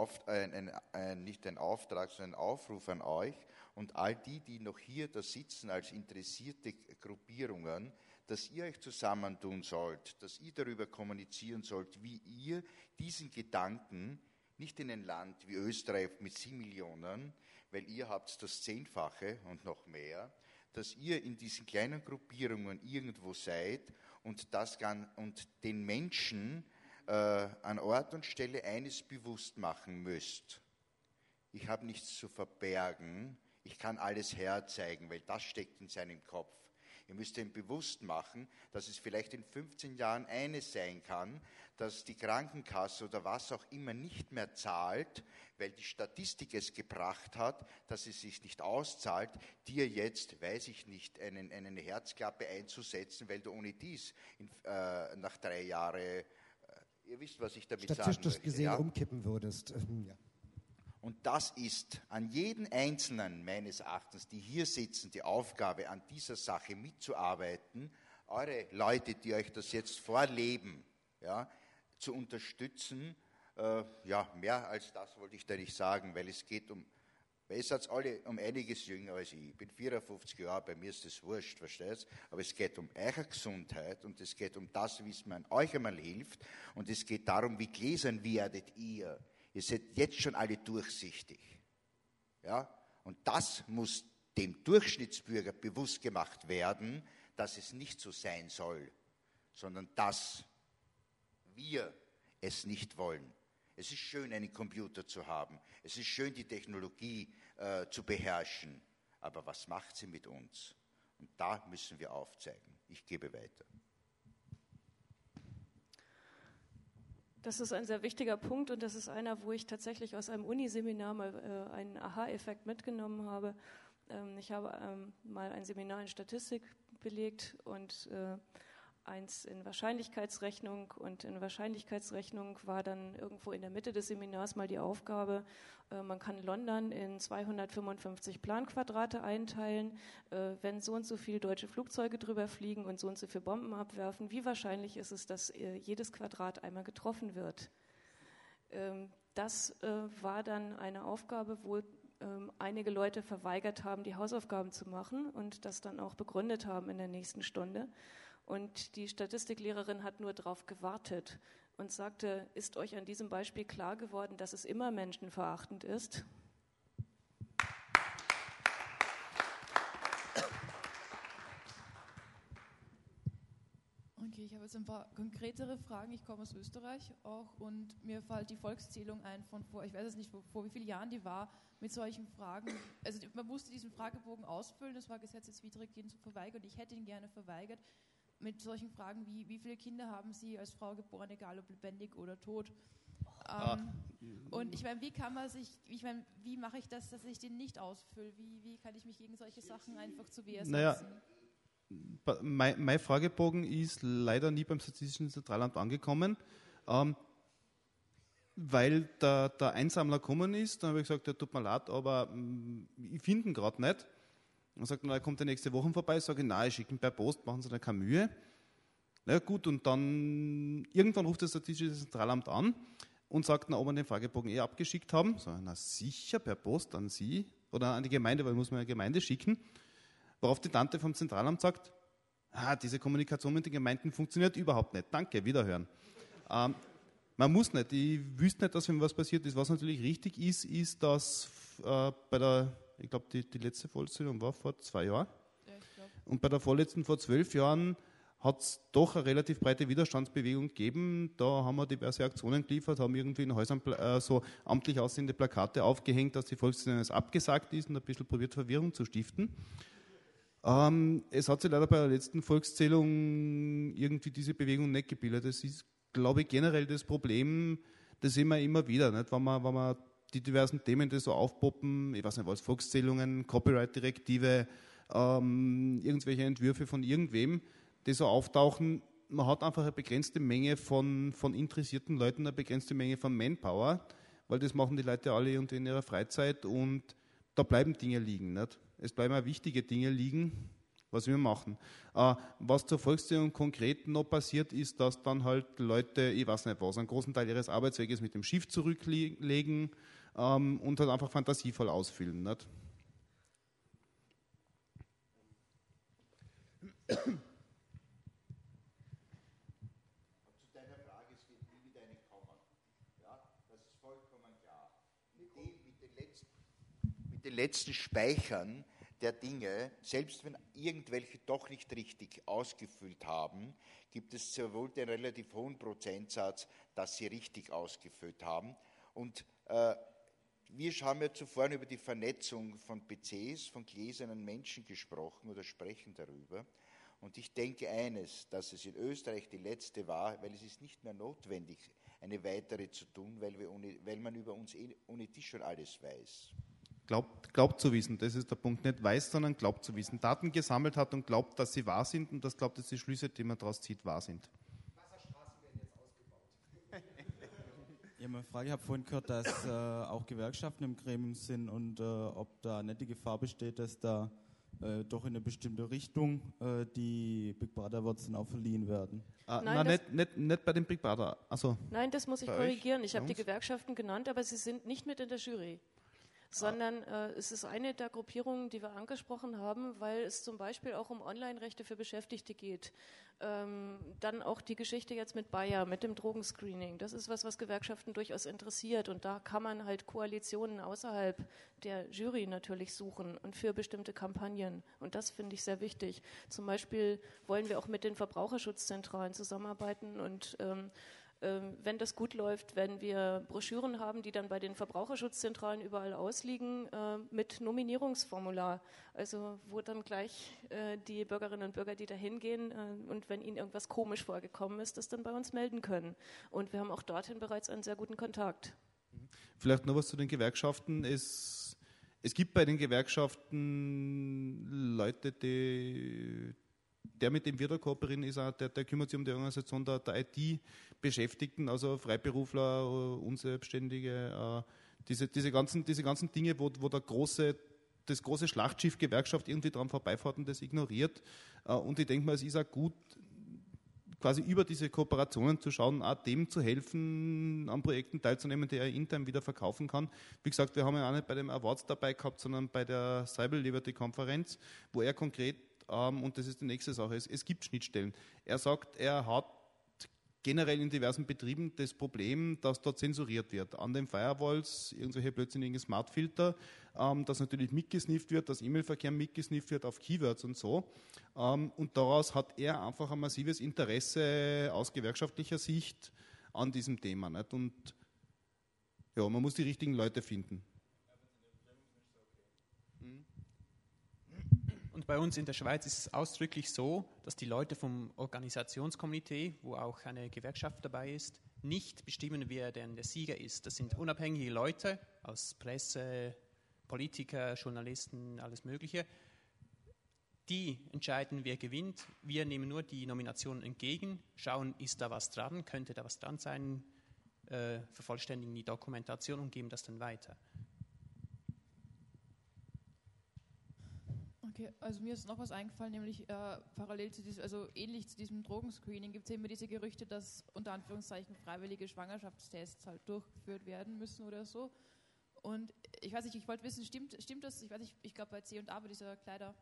nicht ein Auftrag, sondern ein Aufruf an euch und all die noch hier da sitzen als interessierte Gruppierungen, dass ihr euch zusammentun sollt, dass ihr darüber kommunizieren sollt, wie ihr diesen Gedanken nicht in ein Land wie Österreich mit 7 Millionen, weil ihr habt das 10-fache und noch mehr, dass ihr in diesen kleinen Gruppierungen irgendwo seid und den Menschen an Ort und Stelle eines bewusst machen müsst. Ich habe nichts zu verbergen, ich kann alles herzeigen, weil das steckt in seinem Kopf. Ihr müsst ihm bewusst machen, dass es vielleicht in 15 Jahren eines sein kann, dass die Krankenkasse oder was auch immer nicht mehr zahlt, weil die Statistik es gebracht hat, dass es sich nicht auszahlt, dir jetzt, weiß ich nicht, eine Herzklappe einzusetzen, weil du ohne dies nach 3 Jahren, ihr wisst, was ich damit sagen möchte. Statistisch gesehen umkippen würdest. Ja. Und das ist an jeden Einzelnen meines Erachtens, die hier sitzen, die Aufgabe, an dieser Sache mitzuarbeiten, eure Leute, die euch das jetzt vorleben, ja, zu unterstützen. Mehr als das wollte ich da nicht sagen, weil es geht ihr seid alle um einiges jünger als ich. Ich bin 54 Jahre, bei mir ist das wurscht, verstehst? Aber es geht um eure Gesundheit und es geht um das, wie es man euch einmal hilft und es geht darum, wie gläsern werdet ihr. Ihr seid jetzt schon alle durchsichtig. Ja? Und das muss dem Durchschnittsbürger bewusst gemacht werden, dass es nicht so sein soll, sondern dass wir es nicht wollen. Es ist schön, einen Computer zu haben. Es ist schön, die Technologie zu beherrschen. Aber was macht sie mit uns? Und da müssen wir aufzeigen. Ich gebe weiter. Das ist ein sehr wichtiger Punkt und das ist einer, wo ich tatsächlich aus einem Uniseminar mal einen Aha-Effekt mitgenommen habe. Ich habe mal ein Seminar in Statistik belegt und eins in Wahrscheinlichkeitsrechnung und in Wahrscheinlichkeitsrechnung war dann irgendwo in der Mitte des Seminars mal die Aufgabe, man kann London in 255 Planquadrate einteilen, wenn so und so viele deutsche Flugzeuge drüber fliegen und so und so viele Bomben abwerfen, wie wahrscheinlich ist es, dass jedes Quadrat einmal getroffen wird? Das war dann eine Aufgabe, wo einige Leute verweigert haben, die Hausaufgaben zu machen und das dann auch begründet haben in der nächsten Stunde. Und die Statistiklehrerin hat nur darauf gewartet und sagte, ist euch an diesem Beispiel klar geworden, dass es immer menschenverachtend ist? Okay, ich habe jetzt ein paar konkretere Fragen. Ich komme aus Österreich auch und mir fällt die Volkszählung ein von vor, ich weiß es nicht, vor wie vielen Jahren die war, mit solchen Fragen. Also man musste diesen Fragebogen ausfüllen, das war gesetzeswidrig, den zu verweigern. Ich hätte ihn gerne verweigert. Mit solchen Fragen wie viele Kinder haben Sie als Frau geboren, egal ob lebendig oder tot? Und ich meine, wie mache ich das, dass ich den nicht ausfülle? Wie kann ich mich gegen solche Sachen einfach zur Wehr setzen? Naja, mein Fragebogen ist leider nie beim Statistischen Zentralamt angekommen, weil der Einsammler gekommen ist. Dann habe ich gesagt, ja, tut mir leid, aber ich finde ihn gerade nicht. Und sagt, na, er kommt ja nächste Woche vorbei. Sage ich, nein, ich schicke ihn per Post, machen Sie da keine Mühe. Na gut, und dann irgendwann ruft das Statistische Zentralamt an und sagt, na, ob wir den Fragebogen abgeschickt haben. So, na sicher, per Post an Sie oder an die Gemeinde, weil muss man ja Gemeinde schicken. Worauf die Tante vom Zentralamt sagt, diese Kommunikation mit den Gemeinden funktioniert überhaupt nicht. Danke, wiederhören. Man muss nicht. Ich wüsste nicht, dass wenn was passiert ist. Was natürlich richtig ist, ist, dass bei der, ich glaube, die letzte Volkszählung war vor 2 Jahren. Ja, ich glaub. Und bei der vorletzten vor 12 Jahren hat es doch eine relativ breite Widerstandsbewegung gegeben. Da haben wir diverse Aktionen geliefert, haben irgendwie in Häusern so amtlich aussehende Plakate aufgehängt, dass die Volkszählung jetzt abgesagt ist und ein bisschen probiert, Verwirrung zu stiften. Es hat sich leider bei der letzten Volkszählung irgendwie diese Bewegung nicht gebildet. Das ist, glaube ich, generell das Problem, das sehen wir immer wieder, nicht? Wenn man die diversen Themen, die so aufpoppen, ich weiß nicht was, Volkszählungen, Copyright-Direktive, irgendwelche Entwürfe von irgendwem, die so auftauchen, man hat einfach eine begrenzte Menge von interessierten Leuten, eine begrenzte Menge von Manpower, weil das machen die Leute alle in ihrer Freizeit und da bleiben Dinge liegen, nicht? Es bleiben auch wichtige Dinge liegen, was wir machen. Was zur Volkszählung konkret noch passiert, ist, dass dann halt Leute, ich weiß nicht was, einen großen Teil ihres Arbeitsweges mit dem Schiff zurücklegen und halt einfach fantasievoll ausfüllen. Nicht? Zu deiner Frage, es wird nie wieder eine kommen. Ja, das ist vollkommen klar. Mit den letzten Speichern der Dinge, selbst wenn irgendwelche doch nicht richtig ausgefüllt haben, gibt es sehr wohl den relativ hohen Prozentsatz, dass sie richtig ausgefüllt haben. Und wir haben ja zuvor über die Vernetzung von PCs, von gläsernen Menschen gesprochen oder sprechen darüber. Und ich denke eines, dass es in Österreich die letzte war, weil es ist nicht mehr notwendig, eine weitere zu tun, weil man über uns ohnehin schon alles weiß. Glaubt zu wissen, das ist der Punkt. Nicht weiß, sondern glaubt zu wissen. Daten gesammelt hat und glaubt, dass sie wahr sind und das glaubt, dass die Schlüsse, die man daraus zieht, wahr sind. Wasserstraßen werden jetzt ausgebaut. Ja, meine Frage, ich habe vorhin gehört, dass auch Gewerkschaften im Gremium sind und ob da nicht die Gefahr besteht, dass da doch in eine bestimmte Richtung die Big Brother Awards dann auch verliehen werden. Nein, nicht bei dem Big Brother. Also, nein, das muss ich korrigieren. Ich habe die Gewerkschaften genannt, aber sie sind nicht mit in der Jury. Sondern es ist eine der Gruppierungen, die wir angesprochen haben, weil es zum Beispiel auch um Online-Rechte für Beschäftigte geht. Dann auch die Geschichte jetzt mit Bayer, mit dem Drogenscreening. Das ist was Gewerkschaften durchaus interessiert und da kann man halt Koalitionen außerhalb der Jury natürlich suchen und für bestimmte Kampagnen. Und das finde ich sehr wichtig. Zum Beispiel wollen wir auch mit den Verbraucherschutzzentralen zusammenarbeiten und wenn das gut läuft, werden wir Broschüren haben, die dann bei den Verbraucherschutzzentralen überall ausliegen, mit Nominierungsformular. Also wo dann gleich die Bürgerinnen und Bürger, die da hingehen und wenn ihnen irgendwas komisch vorgekommen ist, das dann bei uns melden können. Und wir haben auch dorthin bereits einen sehr guten Kontakt. Vielleicht noch was zu den Gewerkschaften. Es gibt bei den Gewerkschaften Leute, der mit dem wir da kooperieren, ist auch, der kümmert sich um die Organisation der IT-Beschäftigten, also Freiberufler, Unselbstständige, diese ganzen Dinge, wo das große Schlachtschiff Gewerkschaft irgendwie dran vorbeifährt und das ignoriert. Und ich denke mal, es ist auch gut, quasi über diese Kooperationen zu schauen, auch dem zu helfen, an Projekten teilzunehmen, die er intern wieder verkaufen kann. Wie gesagt, wir haben ja auch nicht bei dem Awards dabei gehabt, sondern bei der Cyber Liberty Konferenz, wo er konkret und das ist die nächste Sache. Es gibt Schnittstellen. Er sagt, er hat generell in diversen Betrieben das Problem, dass dort zensuriert wird. An den Firewalls, irgendwelche blödsinnigen Smartfilter, dass natürlich mitgesnifft wird, dass E-Mail-Verkehr mitgesnifft wird auf Keywords und so. Und daraus hat er einfach ein massives Interesse aus gewerkschaftlicher Sicht an diesem Thema. Nicht? Und ja, man muss die richtigen Leute finden. Und bei uns in der Schweiz ist es ausdrücklich so, dass die Leute vom Organisationskomitee, wo auch eine Gewerkschaft dabei ist, nicht bestimmen, wer denn der Sieger ist. Das sind unabhängige Leute aus Presse, Politiker, Journalisten, alles Mögliche. Die entscheiden, wer gewinnt. Wir nehmen nur die Nominationen entgegen, schauen, ist da was dran, könnte da was dran sein, vervollständigen die Dokumentation und geben das dann weiter. Okay, also mir ist noch was eingefallen, nämlich parallel zu diesem, also ähnlich zu diesem Drogenscreening gibt es immer diese Gerüchte, dass unter Anführungszeichen freiwillige Schwangerschaftstests halt durchgeführt werden müssen oder so. Und ich weiß nicht, ich wollte wissen, stimmt das? Ich weiß nicht, ich glaube bei C&A, bei dieser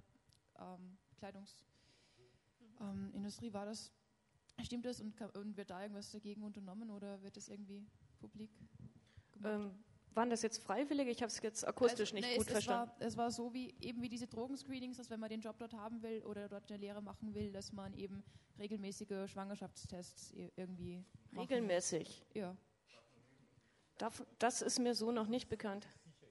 Kleidungsindustrie war das. Stimmt das und wird da irgendwas dagegen unternommen oder wird das irgendwie publik gemacht? Waren das jetzt Freiwillige? Ich habe es jetzt akustisch nicht gut verstanden. Es war so wie diese Drogenscreenings, dass wenn man den Job dort haben will oder dort eine Lehre machen will, dass man eben regelmäßige Schwangerschaftstests irgendwie macht. Regelmäßig? Ja. Das ist mir so noch nicht bekannt.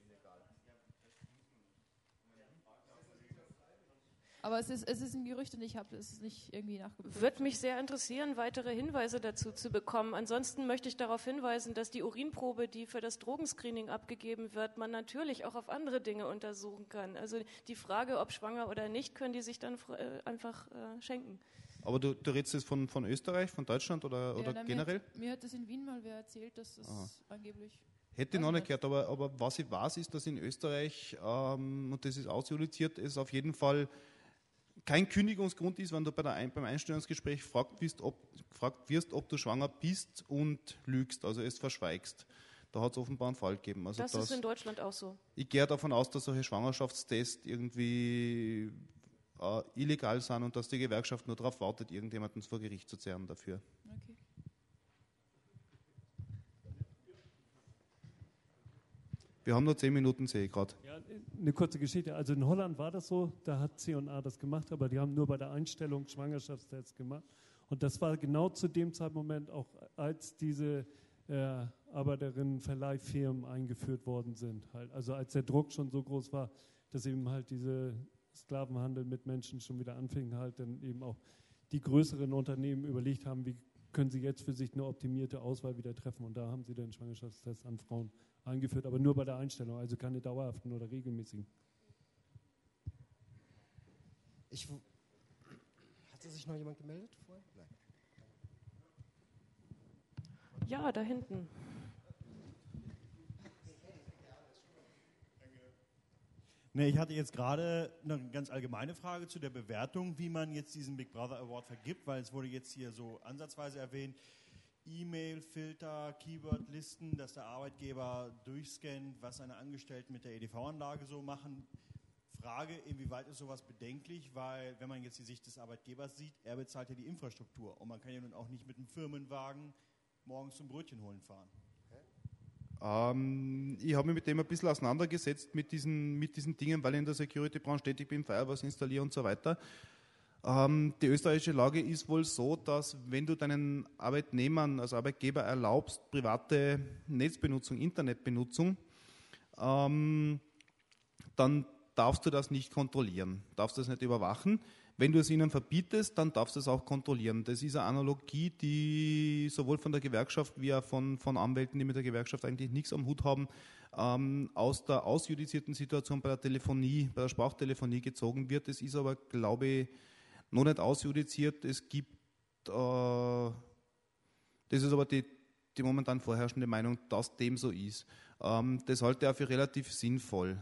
Aber es ist ein Gerücht und ich habe es nicht irgendwie nachgeprüft. Würde mich sehr interessieren, weitere Hinweise dazu zu bekommen. Ansonsten möchte ich darauf hinweisen, dass die Urinprobe, die für das Drogenscreening abgegeben wird, man natürlich auch auf andere Dinge untersuchen kann. Also die Frage, ob schwanger oder nicht, können die sich dann einfach schenken. Aber du redest jetzt von Österreich, von Deutschland oder generell? Mir hat das in Wien mal wer erzählt, dass das angeblich... Hätte ich noch nicht gehört, aber was ich weiß, ist, dass in Österreich, und das ist ausjudiziert, es auf jeden Fall kein Kündigungsgrund ist, wenn du beim Einstellungsgespräch gefragt wirst, ob du schwanger bist und lügst, also es verschweigst. Da hat es offenbar einen Fall gegeben. Also das ist in Deutschland auch so. Ich gehe davon aus, dass solche Schwangerschaftstests irgendwie illegal sind und dass die Gewerkschaft nur darauf wartet, irgendjemanden vor Gericht zu zerren dafür. Okay. Wir haben nur 10 Minuten, sehe ich gerade. Ja, eine kurze Geschichte. Also in Holland war das so, da hat C&A das gemacht, aber die haben nur bei der Einstellung Schwangerschaftstests gemacht. Und das war genau zu dem Zeitmoment auch, als diese Arbeiterinnen-Verleihfirmen eingeführt worden sind. Halt. Also als der Druck schon so groß war, dass eben halt diese Sklavenhandel mit Menschen schon wieder anfing, halt dann eben auch die größeren Unternehmen überlegt haben, wie können sie jetzt für sich eine optimierte Auswahl wieder treffen. Und da haben sie den Schwangerschaftstest an Frauen eingeführt, aber nur bei der Einstellung, also keine dauerhaften oder regelmäßigen. Hatte sich noch jemand gemeldet vorher? Nein. Ja, da hinten. Nee, ich hatte jetzt gerade eine ganz allgemeine Frage zu der Bewertung, wie man jetzt diesen Big Brother Award vergibt, weil es wurde jetzt hier so ansatzweise erwähnt, E-Mail-Filter, Keyword-Listen, dass der Arbeitgeber durchscannt, was seine Angestellten mit der EDV-Anlage so machen. Frage, inwieweit ist sowas bedenklich, weil wenn man jetzt die Sicht des Arbeitgebers sieht, er bezahlt ja die Infrastruktur und man kann ja nun auch nicht mit einem Firmenwagen morgens zum Brötchen holen fahren. Ich habe mich mit dem ein bisschen auseinandergesetzt, mit diesen Dingen, weil ich in der Security-Branche tätig bin, Firewalls installiere und so weiter. Die österreichische Lage ist wohl so, dass wenn du deinen Arbeitnehmern, also Arbeitgeber erlaubst, private Netzbenutzung, Internetbenutzung, dann darfst du das nicht kontrollieren, darfst das nicht überwachen. Wenn du es ihnen verbietest, dann darfst du es auch kontrollieren. Das ist eine Analogie, die sowohl von der Gewerkschaft wie auch von Anwälten, die mit der Gewerkschaft eigentlich nichts am Hut haben, aus der ausjudizierten Situation bei der Telefonie, bei der Sprachtelefonie gezogen wird. Das ist aber, glaube ich, noch nicht ausjudiziert. Es gibt, das ist aber die momentan vorherrschende Meinung, dass dem so ist. Das halte ich auch für relativ sinnvoll.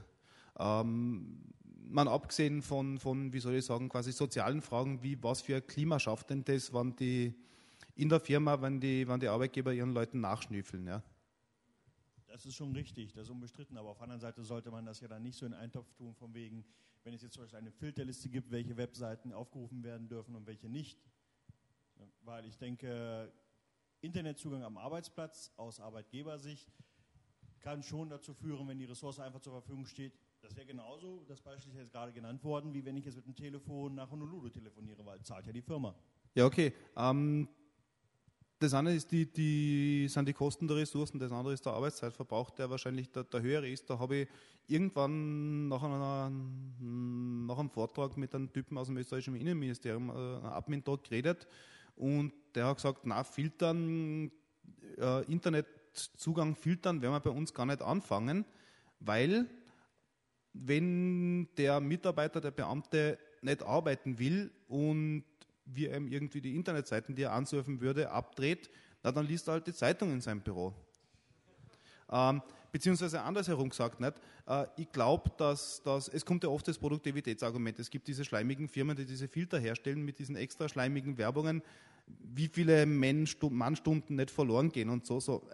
Man abgesehen von, wie soll ich sagen, quasi sozialen Fragen, wie was für ein Klima schafft denn das, wenn die in der Firma, wenn die Arbeitgeber ihren Leuten nachschnüffeln, ja? Das ist schon richtig, das ist unbestritten, aber auf der anderen Seite sollte man das ja dann nicht so in einen Topf tun, von wegen, wenn es jetzt zum Beispiel eine Filterliste gibt, welche Webseiten aufgerufen werden dürfen und welche nicht. Weil ich denke, Internetzugang am Arbeitsplatz aus Arbeitgebersicht kann schon dazu führen, wenn die Ressource einfach zur Verfügung steht. Das wäre genauso, das Beispiel ist jetzt gerade genannt worden, wie wenn ich jetzt mit dem Telefon nach Honolulu telefoniere, weil zahlt ja die Firma. Ja, okay. Das eine ist sind die Kosten der Ressourcen, das andere ist der Arbeitszeitverbrauch, der wahrscheinlich der höhere ist. Da habe ich irgendwann nach einem Vortrag mit einem Typen aus dem österreichischen Innenministerium, einem Admin dort geredet, und der hat gesagt, na, filtern, Internetzugang filtern werden wir bei uns gar nicht anfangen, weil wenn der Mitarbeiter, der Beamte nicht arbeiten will und wir ihm irgendwie die Internetseiten, die er ansurfen würde, abdreht, na, dann liest er halt die Zeitung in seinem Büro. beziehungsweise andersherum gesagt, nicht? Ich glaube, dass es kommt ja oft das Produktivitätsargument. Es gibt diese schleimigen Firmen, die diese Filter herstellen mit diesen extra schleimigen Werbungen, wie viele Mannstunden nicht verloren gehen und so.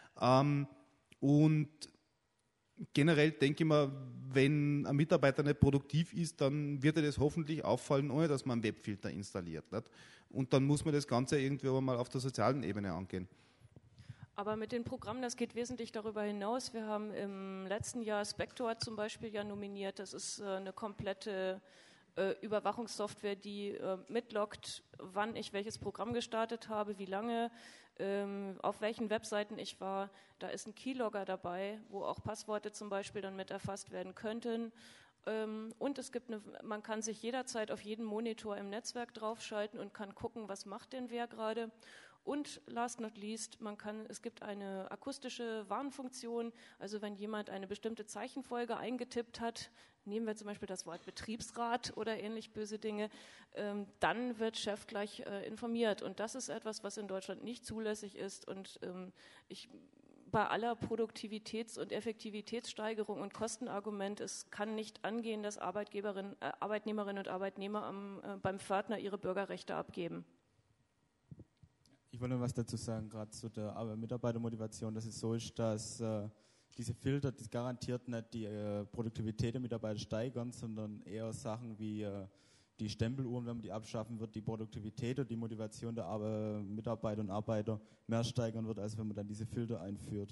Und generell denke ich mir, wenn ein Mitarbeiter nicht produktiv ist, dann wird er das hoffentlich auffallen, ohne dass man einen Webfilter installiert. Nicht? Und dann muss man das Ganze irgendwie aber mal auf der sozialen Ebene angehen. Aber mit den Programmen, das geht wesentlich darüber hinaus. Wir haben im letzten Jahr Spector zum Beispiel ja nominiert. Das ist eine komplette Überwachungssoftware, die mitloggt, wann ich welches Programm gestartet habe, wie lange, auf welchen Webseiten ich war. Da ist ein Keylogger dabei, wo auch Passworte zum Beispiel dann mit erfasst werden könnten. Und man kann sich jederzeit auf jeden Monitor im Netzwerk draufschalten und kann gucken, was macht denn wer gerade. Und last not least, es gibt eine akustische Warnfunktion, also wenn jemand eine bestimmte Zeichenfolge eingetippt hat, nehmen wir zum Beispiel das Wort Betriebsrat oder ähnlich böse Dinge, dann wird Chef gleich informiert. Und das ist etwas, was in Deutschland nicht zulässig ist. Und bei aller Produktivitäts- und Effektivitätssteigerung und Kostenargument, es kann nicht angehen, dass Arbeitnehmerinnen und Arbeitnehmer beim Pförtner ihre Bürgerrechte abgeben. Ich wollte noch was dazu sagen, gerade zu der Mitarbeitermotivation, dass es so ist, dass diese Filter das garantiert nicht die Produktivität der Mitarbeiter steigern, sondern eher Sachen wie die Stempeluhren, wenn man die abschaffen wird, die Produktivität und die Motivation der Mitarbeiter und Arbeiter mehr steigern wird, als wenn man dann diese Filter einführt.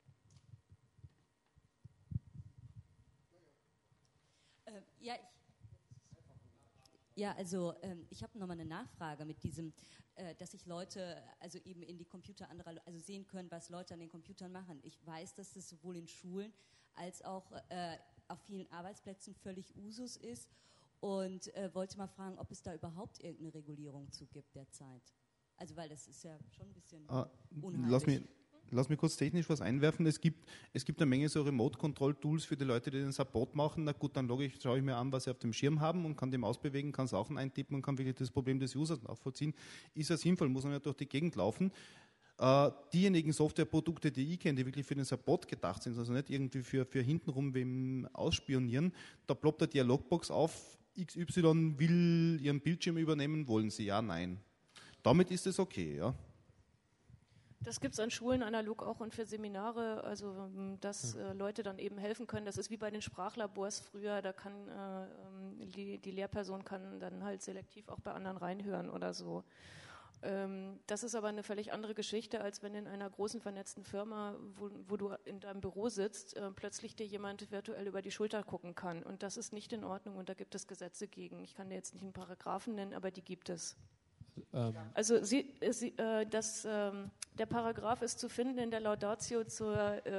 Ich habe nochmal eine Nachfrage mit diesem, dass sich Leute also eben in die Computer also sehen können, was Leute an den Computern machen. Ich weiß, dass das sowohl in Schulen als auch auf vielen Arbeitsplätzen völlig Usus ist und wollte mal fragen, ob es da überhaupt irgendeine Regulierung zu gibt derzeit. Also weil das ist ja schon ein bisschen unheimlich. Lass mich kurz technisch was einwerfen. Es gibt eine Menge so Remote-Control-Tools für die Leute, die den Support machen. Na gut, dann schaue ich mir an, was sie auf dem Schirm haben und kann die Maus bewegen, kann Sachen eintippen und kann wirklich das Problem des Users nachvollziehen. Ist ja sinnvoll, muss man ja durch die Gegend laufen. Diejenigen Softwareprodukte, die ich kenne, die wirklich für den Support gedacht sind, also nicht irgendwie für hintenrum wem ausspionieren, da ploppt eine Dialogbox auf, XY will ihren Bildschirm übernehmen, wollen sie? Ja, nein. Damit ist es okay, ja. Das gibt es an Schulen analog auch und für Seminare, also dass Leute dann eben helfen können. Das ist wie bei den Sprachlabors früher, da kann die Lehrperson kann dann halt selektiv auch bei anderen reinhören oder so. Das ist aber eine völlig andere Geschichte, als wenn in einer großen vernetzten Firma, wo du in deinem Büro sitzt, plötzlich dir jemand virtuell über die Schulter gucken kann. Und das ist nicht in Ordnung und da gibt es Gesetze gegen. Ich kann dir jetzt nicht einen Paragraphen nennen, aber die gibt es. Also der Paragraph ist zu finden in der Laudatio zu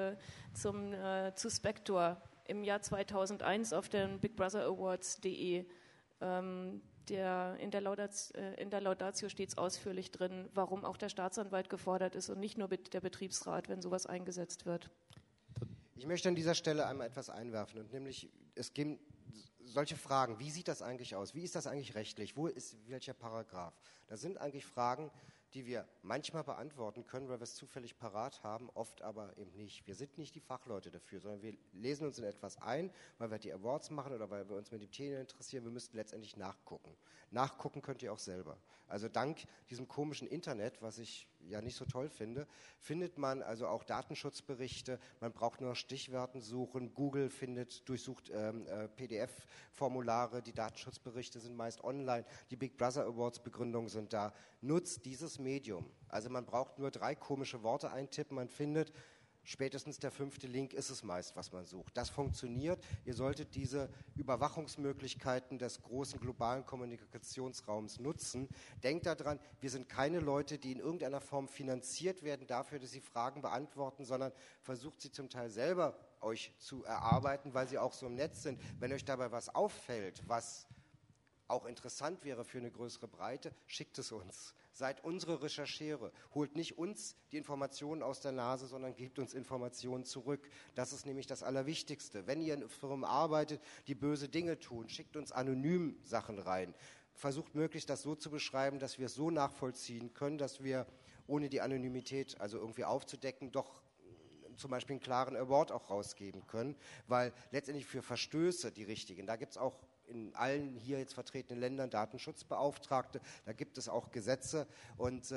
Spector im Jahr 2001 auf den BigBrotherAwards.de. In der Laudatio steht es ausführlich drin, warum auch der Staatsanwalt gefordert ist und nicht nur der Betriebsrat, wenn sowas eingesetzt wird. Ich möchte an dieser Stelle einmal etwas einwerfen, und nämlich es gibt solche Fragen, wie sieht das eigentlich aus? Wie ist das eigentlich rechtlich? Wo ist welcher Paragraph? Das sind eigentlich Fragen, die wir manchmal beantworten können, weil wir es zufällig parat haben, oft aber eben nicht. Wir sind nicht die Fachleute dafür, sondern wir lesen uns in etwas ein, weil wir die Awards machen oder weil wir uns mit dem Thema interessieren. Wir müssten letztendlich nachgucken. Nachgucken könnt ihr auch selber. Also dank diesem komischen Internet, was ich ja nicht so toll finde, findet man also auch Datenschutzberichte. Man braucht nur nach Stichworten suchen. Google durchsucht PDF-Formulare. Die Datenschutzberichte sind meist online. Die Big Brother Awards Begründungen sind da. Nutzt dieses Medium. Also man braucht nur 3 komische Worte eintippen. Man findet spätestens der 5. Link ist es meist, was man sucht. Das funktioniert. Ihr solltet diese Überwachungsmöglichkeiten des großen globalen Kommunikationsraums nutzen. Denkt daran, wir sind keine Leute, die in irgendeiner Form finanziert werden dafür, dass sie Fragen beantworten, sondern versucht sie zum Teil selber euch zu erarbeiten, weil sie auch so im Netz sind. Wenn euch dabei was auffällt, was auch interessant wäre für eine größere Breite, schickt es uns. Seid unsere Rechercheure. Holt nicht uns die Informationen aus der Nase, sondern gebt uns Informationen zurück. Das ist nämlich das Allerwichtigste. Wenn ihr in Firmen arbeitet, die böse Dinge tun, schickt uns anonym Sachen rein. Versucht möglichst das so zu beschreiben, dass wir es so nachvollziehen können, dass wir, ohne die Anonymität also irgendwie aufzudecken, doch zum Beispiel einen klaren Award auch rausgeben können, weil letztendlich für Verstöße die richtigen, da gibt es auch in allen hier jetzt vertretenen Ländern Datenschutzbeauftragte, da gibt es auch Gesetze und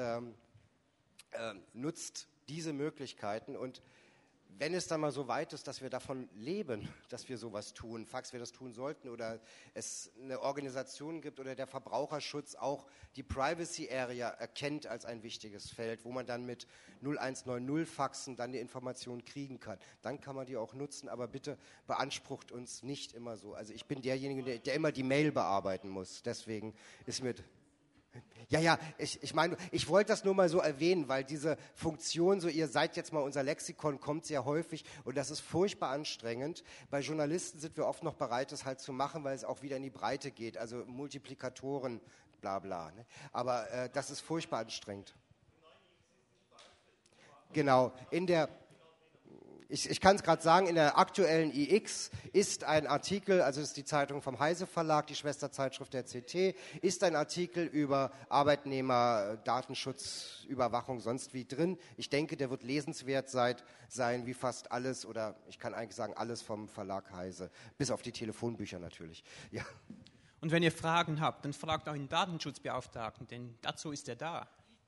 nutzt diese Möglichkeiten. Und wenn es dann mal so weit ist, dass wir davon leben, dass wir sowas tun, falls wir das tun sollten oder es eine Organisation gibt oder der Verbraucherschutz auch die Privacy Area erkennt als ein wichtiges Feld, wo man dann mit 0190 Faxen dann die Informationen kriegen kann, dann kann man die auch nutzen, aber bitte beansprucht uns nicht immer so. Also ich bin derjenige, der immer die Mail bearbeiten muss, deswegen ist mir... Ja, ich meine, ich wollte das nur mal so erwähnen, weil diese Funktion, so ihr seid jetzt mal unser Lexikon, kommt sehr häufig und das ist furchtbar anstrengend. Bei Journalisten sind wir oft noch bereit, das halt zu machen, weil es auch wieder in die Breite geht, also Multiplikatoren, bla bla. Ne? Aber das ist furchtbar anstrengend. Genau, ich kann es gerade sagen, in der aktuellen iX ist ein Artikel, also das ist die Zeitung vom Heise Verlag, die Schwesterzeitschrift der CT, ist ein Artikel über Arbeitnehmer, Datenschutz, Überwachung, sonst wie drin. Ich denke, der wird lesenswert sein, wie fast alles, oder ich kann eigentlich sagen, alles vom Verlag Heise, bis auf die Telefonbücher natürlich. Ja. Und wenn ihr Fragen habt, dann fragt euren Datenschutzbeauftragten, denn dazu ist er da.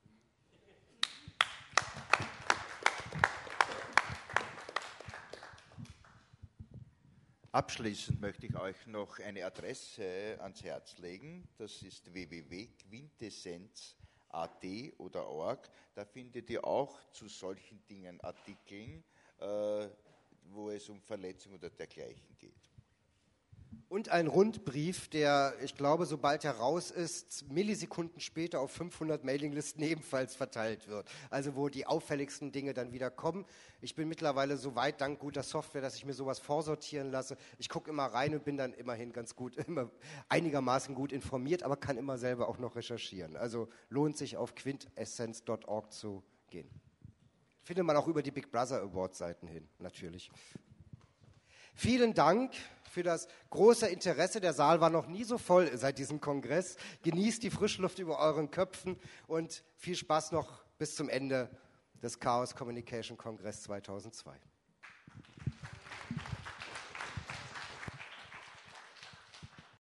Abschließend möchte ich euch noch eine Adresse ans Herz legen. Das ist www.quintessenz.at oder org. Da findet ihr auch zu solchen Dingen Artikeln, wo es um Verletzung oder dergleichen geht. Und ein Rundbrief, der, ich glaube, sobald er raus ist, Millisekunden später auf 500 Mailinglisten ebenfalls verteilt wird. Also wo die auffälligsten Dinge dann wieder kommen. Ich bin mittlerweile so weit, dank guter Software, dass ich mir sowas vorsortieren lasse. Ich gucke immer rein und bin dann immerhin ganz gut, immer einigermaßen gut informiert, aber kann immer selber auch noch recherchieren. Also lohnt sich, auf quintessenz.org zu gehen. Findet man auch über die Big Brother Awards Seiten hin, natürlich. Vielen Dank für das große Interesse. Der Saal war noch nie so voll seit diesem Kongress. Genießt die Frischluft über euren Köpfen und viel Spaß noch bis zum Ende des Chaos Communication Kongress 2002.